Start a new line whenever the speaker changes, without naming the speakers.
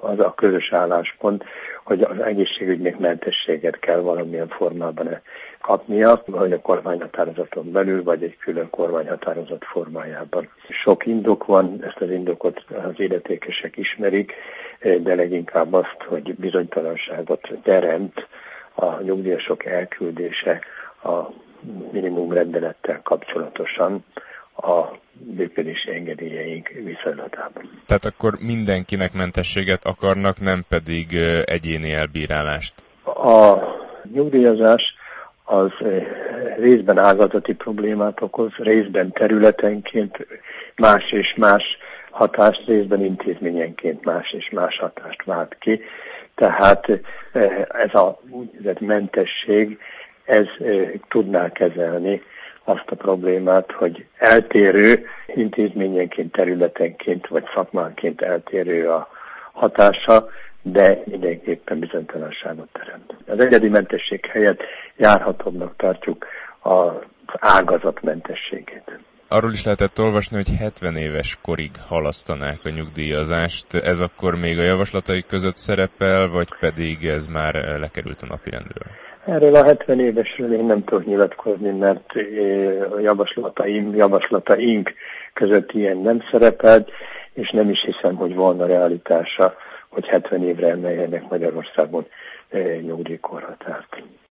az a közös álláspont, hogy az egészségügynek mentességet kell valamilyen formában kapnia, vagy a kormányhatározaton belül, vagy egy külön kormányhatározat formájában. Sok indok van, ezt az indokot az illetékesek ismerik, de leginkább azt, hogy bizonytalanságot teremt a nyugdíjasok elküldése a minimum rendelettel kapcsolatosan a működési engedélyeink viszonylatában.
Tehát akkor mindenkinek mentességet akarnak, nem pedig egyéni elbírálást?
A nyugdíjazás az részben ágazati problémát okoz, részben területenként más és más hatást, részben intézményenként más és más hatást vált ki. Tehát ez a úgynevezett mentesség, ez tudná kezelni azt a problémát, hogy eltérő intézményenként, területenként vagy szakmánként eltérő a hatása, de mindenképpen bizonytalanságot teremt. Az egyedi mentesség helyett járhatóbbnak tartjuk az ágazat mentességét.
Arról is lehetett olvasni, hogy 70 éves korig halasztanák a nyugdíjazást. Ez akkor még a javaslataik között szerepel, vagy pedig ez már lekerült a napirendről?
Erről a 70 évesről én nem tudok nyilatkozni, mert a javaslataink között ilyen nem szerepelt, és nem is hiszem, hogy volna realitása, hogy 70 évre emeljenek Magyarországon nyugdíjkorhatárt.